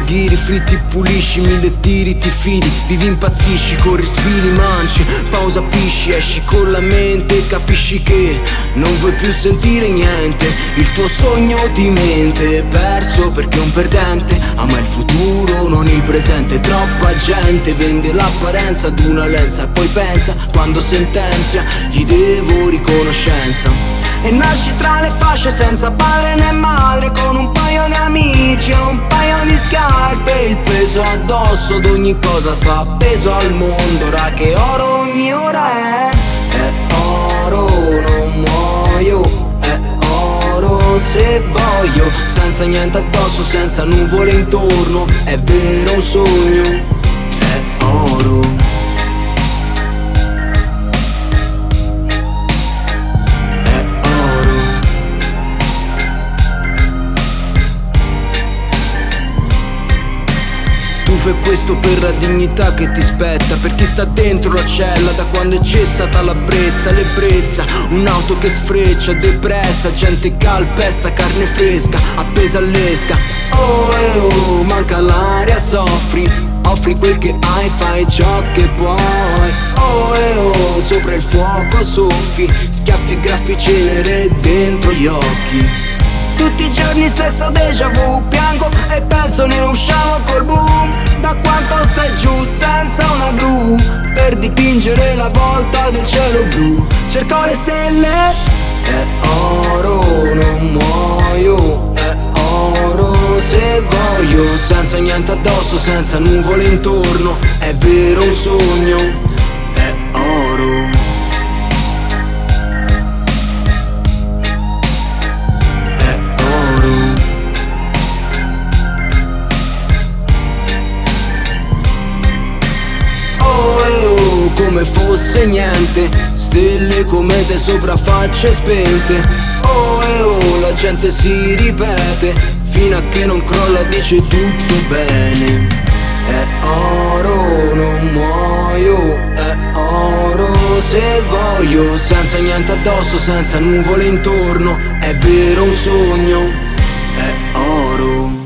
ghiri, fritti pulisci, 1000 tiri ti fidi, vivi impazzisci, corri sfili, manci, pausa pisci, esci con la mente, capisci che non vuoi più sentire niente, il tuo sogno ti mente, perso perché un perdente ama il futuro, non il presente. Troppa gente vende l'apparenza ad una lenza e poi pensa, quando sentenzia, gli devo riconoscenza. E nasci tra le fasce senza padre né madre, con un paio di amici e un paio di scarpe, il peso addosso d'ogni cosa sta appeso al mondo, ora che oro ogni ora è oro, non muoio, è oro se voglio, senza niente addosso, senza nuvole intorno, è vero un sogno, è oro. Tu fai questo per la dignità che ti spetta, per chi sta dentro la cella da quando è cessata la brezza, l'ebbrezza, un'auto che sfreccia, depressa, gente calpesta, carne fresca, appesa all'esca. Oh, manca l'aria, soffri, offri quel che hai, fai ciò che puoi. Oh, sopra il fuoco soffi, schiaffi e graffi cenere dentro gli occhi. Tutti i giorni stesso déjà vu, piango e penso ne usciamo col boom. Da quanto stai giù senza una gru, per dipingere la volta del cielo blu. Cerco le stelle, è oro, non muoio, è oro se voglio, senza niente addosso, senza nuvole intorno, è vero un sogno, è oro. Come fosse niente, stelle comete sopra facce spente. Oh, la gente si ripete, fino a che non crolla dice tutto bene. È oro, non muoio, è oro se voglio, senza niente addosso, senza nuvole intorno, è vero un sogno, è oro.